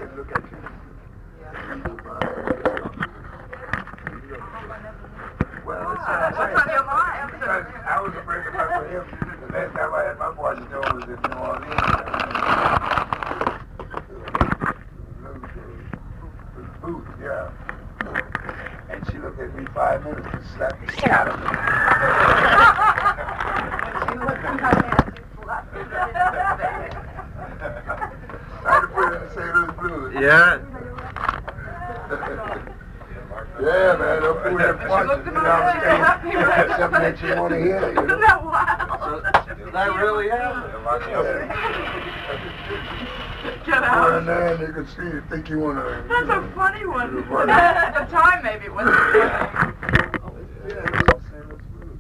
can look at you. Well, What's on your mind? because I was afraid of her for him. The last time I had my voice known was in New Orleans. Booth, yeah. And she looked at me 5 minutes and slapped the shit out of me. She looked at my hand, she slapped me. Trying to put it in the St. Louis Blues. Yeah. Yeah, man, don't fool that She punch. looked at my hand, Something that you want to hear, you know? Isn't that wild? That really happened. Get Well, out. man, you can see you think you want to... That's a funny one. It's funny. At the time, maybe it wasn't funny. Yeah, it's the St. Louis Blues,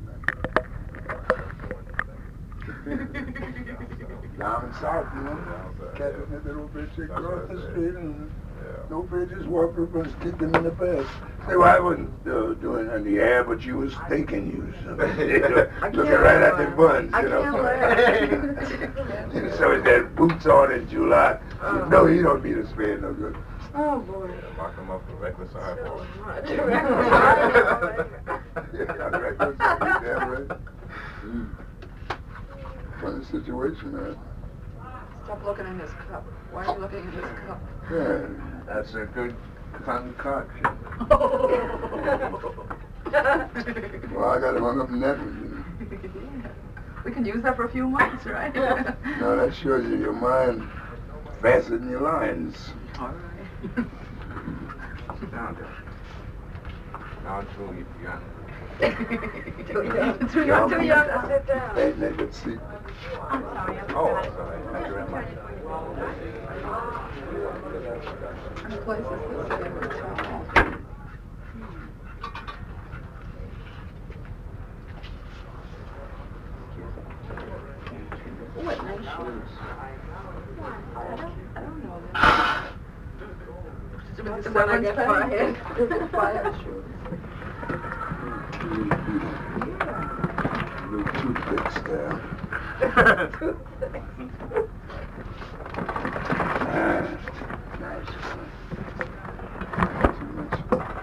man. Down in South, you know, catching that little bitch across the street and no bitches walk up and kick them in the face. Say, well, I wasn't doing it in the air, but you was thinking you was looking right at the buns, you know. So is that boots on in July? No, you don't need a spade no good. Oh, boy. Lock them up for reckless high Yeah, reckless, damn right. Funny situation, man. Stop looking in his cup. Why are you looking in his cup? Yeah. That's a good concoction. Well, I got it hung up in that one, We can use that for a few months, right? you know. No, that shows you your mind faster than your lines. All right. Down there. Now until you got Too young to sit down. Ain't they could see. I'm sorry. Oh, sorry. Thank you very much. What place is this again? What nice shoes. I don't know that. The one I get fire shoes. Little toothpicks there. Nice. Too much.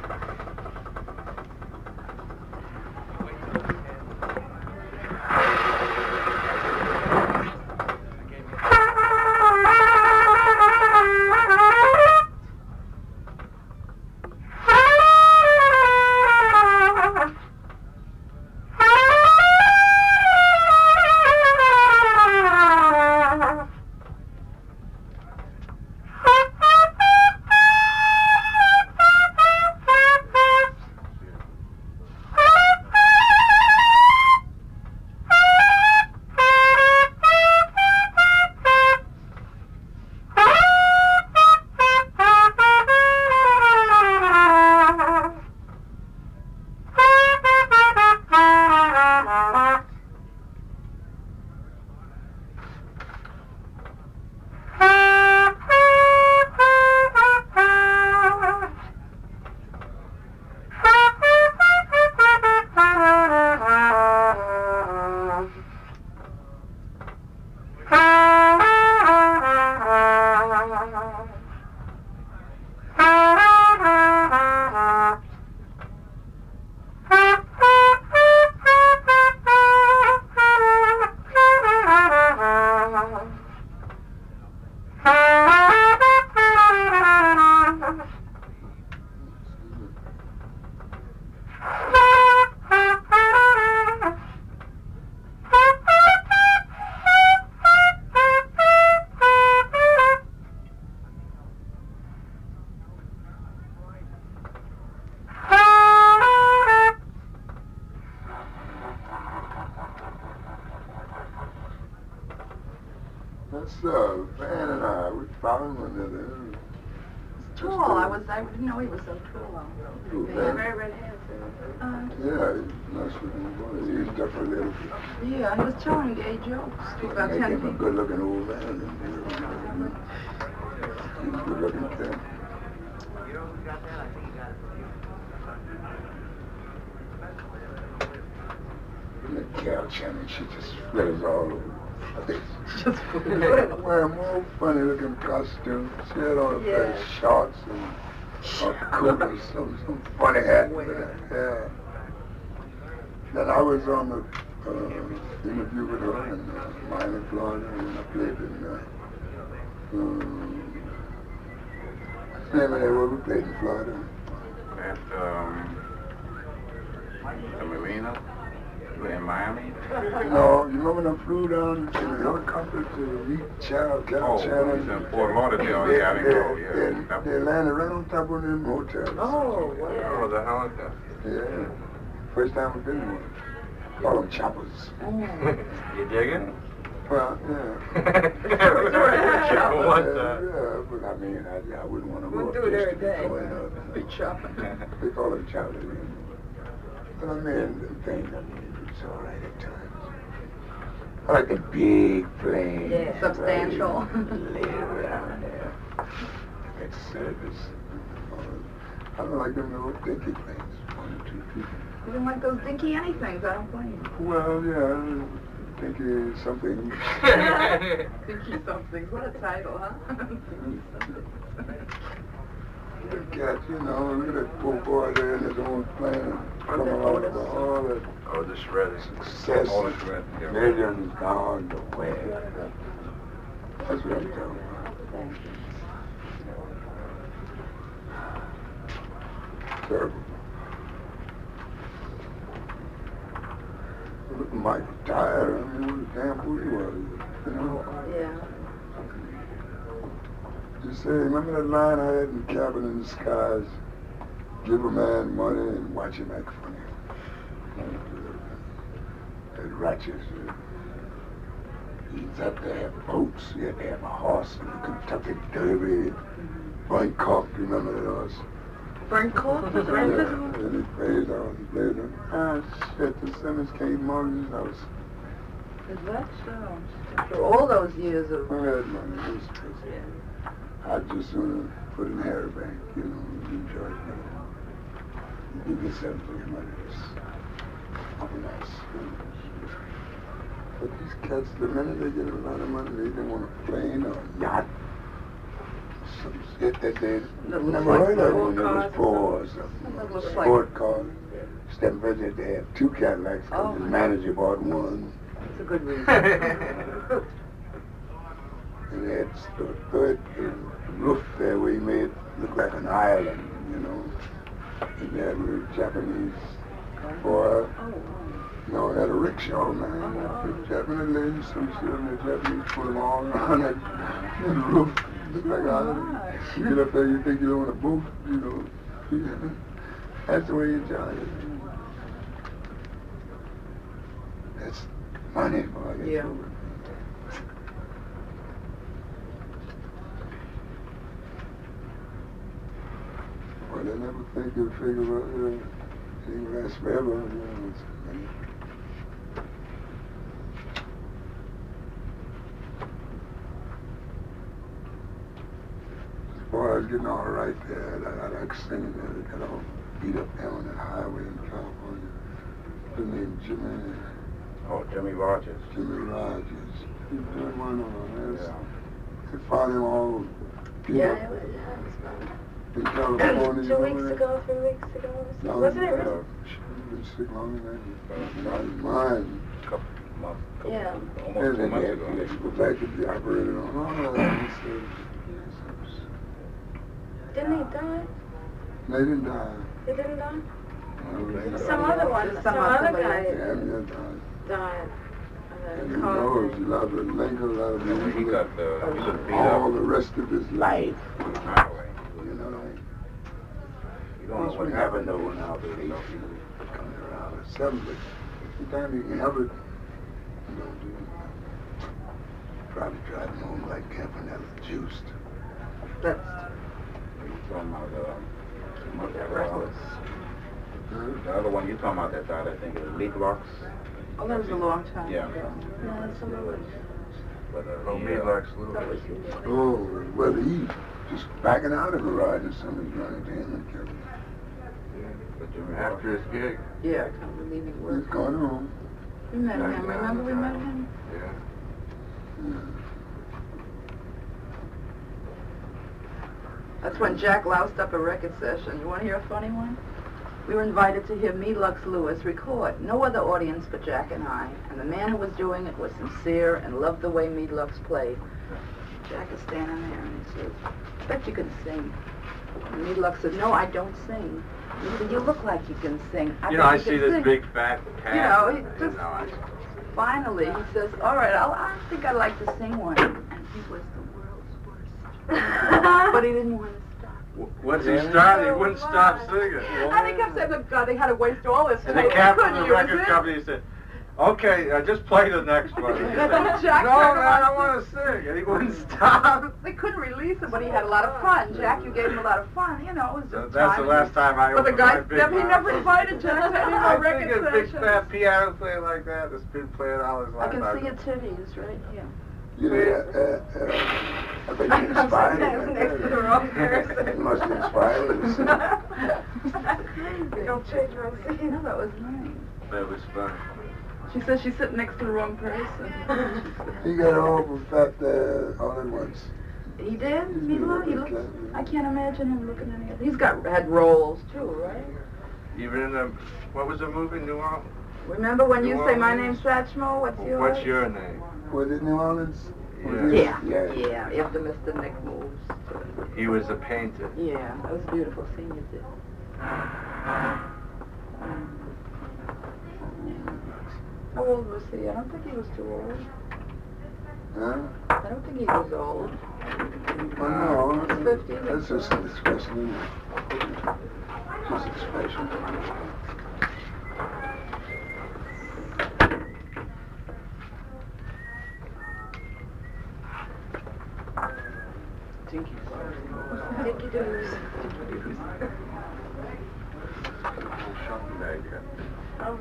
That's Van and I, we found one another. Tall. I didn't know he was so tall. Who, He Van? had very red hair, too. Yeah, he's nice looking boy. He's tough a little bit. Yeah, he was telling gay jokes to about Make 10 him a people. good looking old man. He's a good looking thing. And the cow channel, she just spreads all over. Just food. Wearing more funny looking costumes. She had on a pair of shorts and a coat or some funny hat. Yeah. Then I was on the interview with her in Miami, Florida, and I played in where we played in Florida. At the Marina? In Miami? No, you remember when I flew down in a helicopter to meet Captain Shannon? In Fort Lauderdale, yeah, I didn't go, yeah. They landed right on top of them hotels. Oh, wow. Oh, the helicopter. Yeah. First time we've been in one. Call them choppers. You dig it? Well, yeah. Yeah, but I mean, I wouldn't want to We'll go do up it just every to day. go in up. Be chopping. They call them choppers. But I mean, the thing, it's all right at times. I like the big planes. Yeah, substantial. Lay around there. That service. I don't like them little dinky planes. 1 or 2 people. You don't like those dinky anythings, I don't blame you. Well, yeah, dinky something. Dinky something. What a title, huh? Good catch, you know, look at that poor boy there in his own plane. Coming out of all that Oh, the shredders. success, All the shredders. Yeah. millions gone to where. That's what I'm talking about. Terrible. Mike tired. I mean, what a damn fool he was. You know? Yeah. You say, remember that line I had in Cabin in the Skies? Give a man money and watch him act funny. That Ratchets, he's up there have boats. He had to have a horse in the Kentucky Derby. Frank Cork, you remember that horse? Frank Cork? Yeah, and he played on. Ah, shit, the Simmons came Morgan's house. Is that so? After all those years of... I had money. It was crazy. I just put in Harrybank, you know, enjoy it. You get something for your money. It's nice. But these cats, the minute they get a lot of money, they either want a plane or a yacht. Some shit that they never heard of when they was poor or something. Sport car. Step visit, they had 2 Cadillacs because the manager bought one. That's a good reason. And they had the third roof there where he made it look like an island, you know. And they had a little Japanese boy. You know, had a rickshaw, man. The Japanese lady, some shit, and the Japanese put them all around that roof. Look like an island. You get up there, you think you're on a boat, you know. That's the way you try it. That's money, boy. Yeah. Well, they never think you'll figure out, it ain't last forever, you know. Boy, I was getting all right there. I like singing there. They got all beat up there on that highway in California. His name Jimmy. Oh, Jimmy Rogers. Jimmy Rogers. He was doing one on this. Yeah. They found him all beat Yeah, up it was in California. 2 weeks ago, 3 weeks ago. No, Wasn't it? She's been sick longer than that. Mine. Couple months. Yeah. Almost 2 months ago. They go back to be operated on. Didn't he die? They didn't die. He didn't die? No, they Some other one, some other guy Yeah, died. died. And he knows a lot of Lincoln, a lot of He got beat all up the rest of his life. on the highway. You know, You don't know once what we never happened. know when our baby comes around or something, but sometimes you can have it, you know, probably driving home like Campanella juiced. That's You talking about the other one you talking about that died, I think it was Leaf Locks. Oh, that was a long time Yeah. ago. Yeah, some of it. But That was Oh, well, he just backing out of the garage and somebody's running to him and killed him. After his gig. Yeah, kind of leaving He's work. going home. We met him, remember we met him? Yeah. That's when Jack loused up a record session. You want to hear a funny one? We were invited to hear Meadlux Lewis record. No other audience but Jack and I. And the man who was doing it was sincere and loved the way Meadlux played. Jack is standing there and he says, I bet you can sing. And Meadlux says, no, I don't sing. He said, you look like you can sing. I see this big fat cat. He just, finally, he says, all right, I think I'd like to sing one. And he was the world's worst. But he didn't want to stop. Once he started, he wouldn't stop singing. And he kept saying, God, they had to waste all this And time. the captain of the record company said, okay, just play the next one. Jack no, man, I want to sing. And he wouldn't stop. They couldn't release him, but he had a lot of fun. Jack, you gave him a lot of fun. It was just that's the last time I But the opened guy, my big he never invited Jack to any more record sessions. I think a big sessions. fat piano player like that that's been playing all his I life. can see your titties right here. I bet you inspired Next to the wrong person. It must inspire you. You don't change my seat. No, that was nice. That was fun. She says she's sitting next to the wrong person. He got all perfect all at once. He did? He looks, I can't imagine him looking any other. He's had roles too, right? Even in the, what was the movie, New Orleans? Remember when you say, my name's Satchmo, what's yours? What's your name? Was it New Orleans? Yeah. After Mr. Nick moves. He was a painter. Yeah, that was a beautiful scene you did. How old was he? I don't think he was too old. Huh? I don't think he was old. Oh, no. He's 50. That's just an expression, isn't it? Just an expression. Dinky Dinky doos. Oh,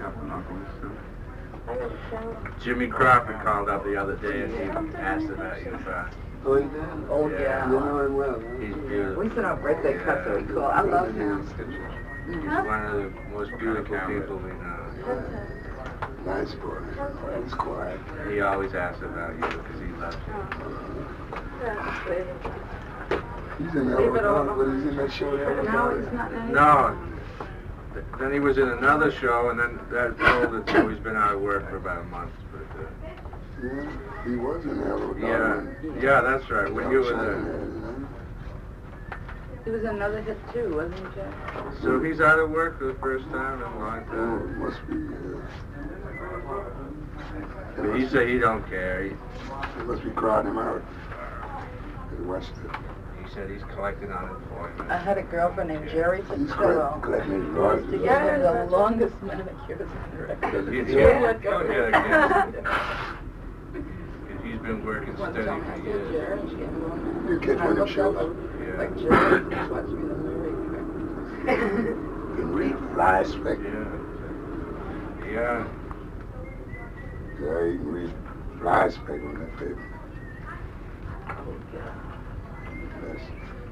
I got a shower. Jimmy Crawford called up the other day and he asked about you. Oh, he did? Oh, Yeah. yeah. You know him well, huh? He's beautiful. We sent out birthday cuts that we call. I love him. He's one of the most beautiful people we know. Nice boy. He's quiet. He always asks about you because he loves you. That's sweet. He's in that but he's in that show there. No, he's not anymore. No. Then he was in another show, and then that told it so he's been out of work for about a month. But, Yeah, he was in there. yeah, that's right. When you were there. He was another hit too, wasn't he, Jack? So he's out of work for the first time in a long Oh, time. it must be, But he said he don't care. it must be crowding him out. He watched it. He said he's collecting unemployment. I had a girlfriend named Jerry He's Patillo. collecting his Used royalties. to give him the longest manicures on the record. He's been working One steady time I for said years. Jerry, and she gave me one. You catch I one of looked up, shows. like Jerry, just watched me the movie. You can read Fly Speck. Yeah. Yeah, you can read Fly Speck on that paper. Yes.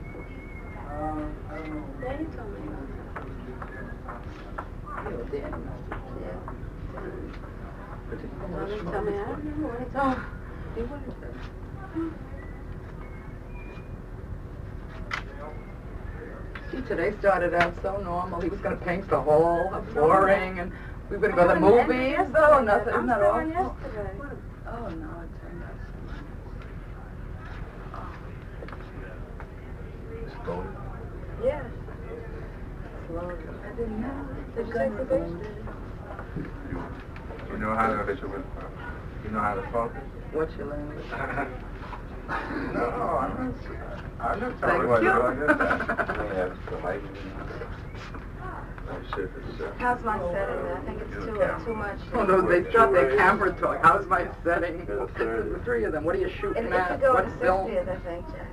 Daddy told me. You were dead. Mommy told me. I don't remember what he told me. He wouldn't. See, today started out so normal. He was going to paint the whole flooring, and we were going to go to the movies. Oh, nothing. Isn't that awful? Yesterday. Oh, no, it turned out so nice. Yeah. Slowly. I didn't know. Did you take the picture? You know how to focus? What's your language? No, I'm not Thank telling you what you. to do. How's my setting? I think it's too much. Oh, no, they shot their camera talk. How's my setting? The three of them. What are you shooting It at? could go What to film? 60th, I think, Jack.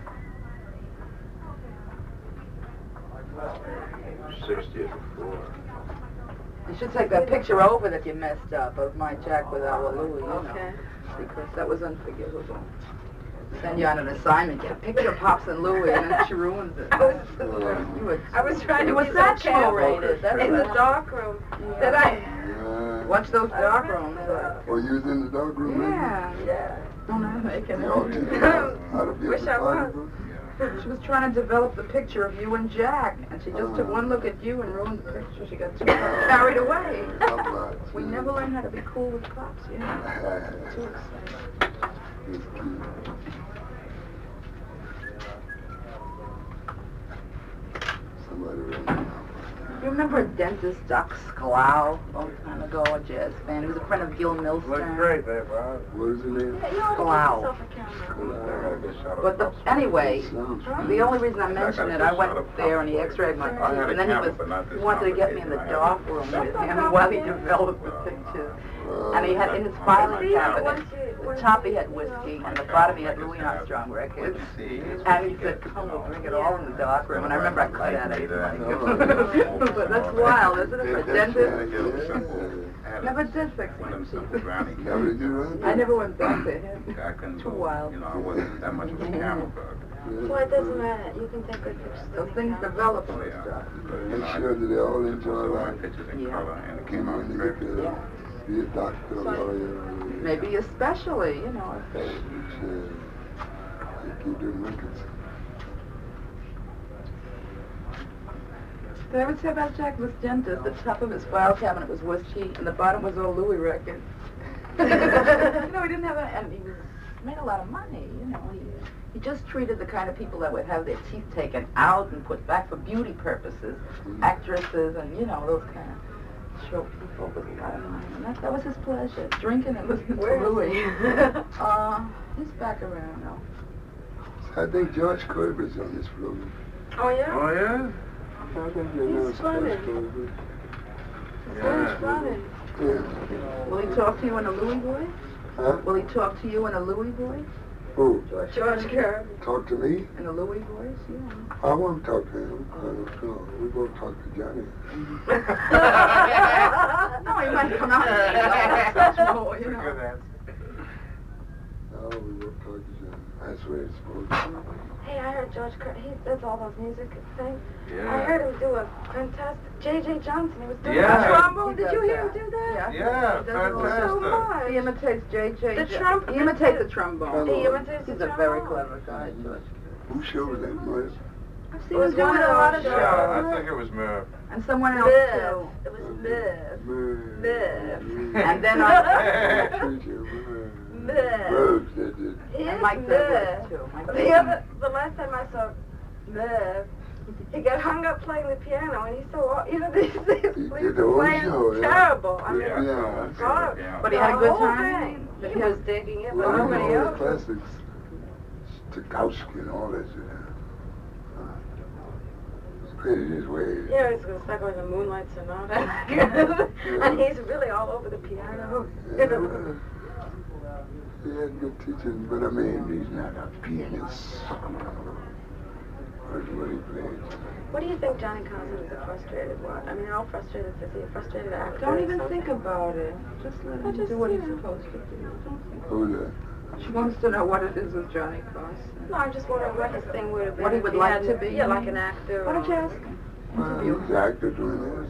60th before. You should take that picture over that you messed up of my Jack with our Louie, you know, Okay. because that was unforgivable. Send you on an assignment, get a picture of Pops and Louie, and then she ruins it. You were, I was trying it to was be that so careful rated. That's in the it. dark room. Yeah. That I... Watch those dark rooms. Or you was in the dark room? Yeah. I'm not making They all teach you how to be a Wish I was. photographer? She was trying to develop the picture of you and Jack, and she just took one look at you and ruined the picture. She got too carried away. We never learned how to be cool with cops, yeah. Too excited. It's cute. Somebody ran me out. You remember a dentist, Doc Sklau, a long time ago, a jazz fan? He was a friend of Gil Milstern. Looked great there, Bob. What is the name? You ought to Wow. get yourself a camera. But anyway, Sounds the only reason I mention it, I went there and he x-rayed my teeth, and then he wanted to get me in the dark room with him while he developed the picture. And he had in his filing cabinet, the top he had whiskey, and the bottom he had Louis Armstrong records. And he said, come, we'll bring it all in the dark room. And I remember I cut out 8 months. But that's wild, isn't it, for a dentist? Never did fix my teeth. Never did you run? I never went back to him. I couldn't Too go, wild. you know, I wasn't that much of a camera bug. Well, it doesn't matter. You can take good pictures. Those things develop Oh, and yeah. stuff. But, you Make know, sure that they all enjoy so my life. pictures in Yeah. color, and it Came came out out very to Yeah. be a doctor, a lawyer. Maybe especially, you know. Keep doing records. Did I ever tell about Jack was dentist? The top of his file cabinet was whiskey, and the bottom was all Louis records. You know, he didn't have and he made a lot of money, you know. He just treated the kind of people that would have their teeth taken out and put back for beauty purposes, actresses and, you know, those kind of show people with a lot of money. And that was his pleasure, drinking and listening to Louis. He's back around now. I think George Kerber's on this program. Oh, yeah? Oh, yeah? I think they know He's funny. George Kerber. He's funny. Yeah. Will he talk to you in a Louis voice? Huh? Will he talk to you in a Louis voice? Who? George Kerr. Talk to me? In a Louis voice, yeah. I want to talk to him. We both talk to Johnny. No, he might come out and say, oh, you know. Good answer. No, we both talk to Johnny. That's where it's supposed to be. Hey, I heard George Kerr. He does all those music things. Yeah. I heard him do a fantastic. J.J. Johnson. He was doing Yeah. the trombone. He Did you does hear him that. do that? Yeah, He does it all. So fantastic. much. He imitates J.J. The trump- He imitates the trombone. He imitates He's the a very trombone. clever guy, George. Who showed that, Morris? I've He seen was him doing doing a lot of shows. Yeah, I think it was Merv. And someone else Liv. too. It was Liv. Liv. And then Rose did it. He And is Mike Liv. Douglas too. Mike The last time I saw Liv, he got hung up playing the piano, and he's so, you know, these things. He He's did the whole playing show, yeah. terrible. I mean, Yeah. God. But he had a good The whole time. thing. He was digging it, but Well, nobody all the else. classics. Tchaikovsky and all that shit. It's great in his way. Yeah, he's gonna start with the Moonlight Sonata, and he's really all over the piano. Yeah. He had good teaching, but I mean, he's not a pianist. That's what he plays. What do you think Johnny Carson is a frustrated what? I mean, they're all frustrated. Is he a frustrated actor? Don't or even something? think about it. Just let him Just, do what you he's know. supposed to do. Don't think. Who's that? She wants to know what it is with Johnny Carson. No, I'm just wondering what his thing would have been. What he if would like hadn't- to be. Yeah, like an actor. Why don't you or- ask him? Well, he's an actor doing this.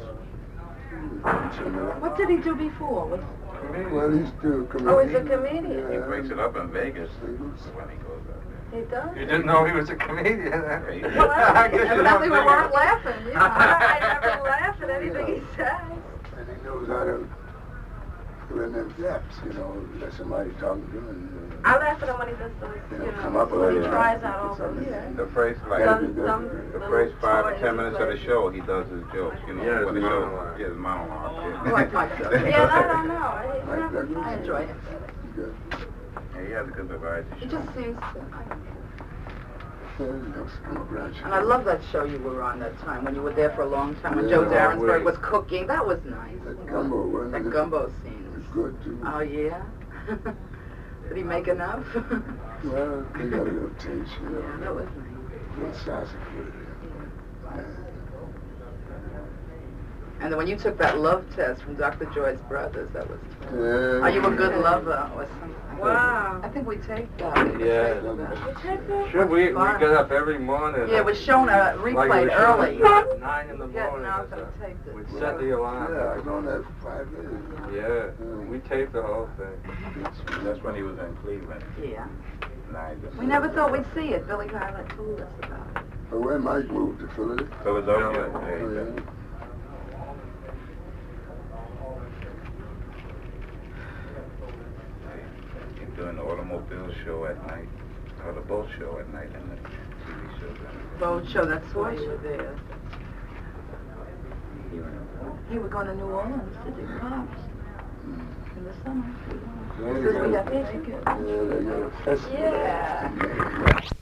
What did he do before? Well, he's still a comedian. Oh, he's a comedian. He breaks it up in Vegas Singles. when he goes out there. He does? You didn't know he was a comedian, huh? Well, I guess you Evidently we don't weren't think laughing. You know. I never laugh at anything he says. And he knows how to fill in them gaps, you know, let somebody talking to him. And, I laugh at him when he does those, you you know, know, come up when he with tries out all those. The first, like, Some the little first 5 or toys 10 he minutes of the plays. show, he does his jokes, you know, Yeah, when his the show, monologue. yeah, his monologue. Like Mike Douglas. Yeah, I don't know. He's Like not that. funny. I enjoy him. Good. Yeah, he has a good variety He show. just seems to. Yeah, you know, come around. And I love that show you were on that time when you were there for a long time when Yeah, Joe Darrensburg wait. was cooking. That was nice. That gumbo, wasn't That it? gumbo It scene. was good, too. Oh yeah. Did he make enough? Well, they got a little taste, you Yeah, know. that was nice. Little sausage with it. Yeah. And then when you took that love test from Dr. Joy's brothers, that was... Yeah. Are you a good lover or something? Wow. I think we taped that. Yeah. You take that? Sure, we get up every morning. Yeah, it was shown, replayed like early. At 9 in the Yeah, morning. now or they something. taped it. We'd set the alarm. Yeah, I've known that for 5 years. Yeah, we taped the whole thing. That's when he was in Cleveland. Yeah. Nine. We never thought we'd see it. Billy Pilot told us about it. But when Mike moved to Philadelphia. Philadelphia. Oh, yeah. He's doing the automobile show at night, or the boat show at night, and the TV show. Boat show, that's why you were there. You were going to New Orleans to do cops in the summer. Yeah, Because we got tickets. they got a festival. Yeah.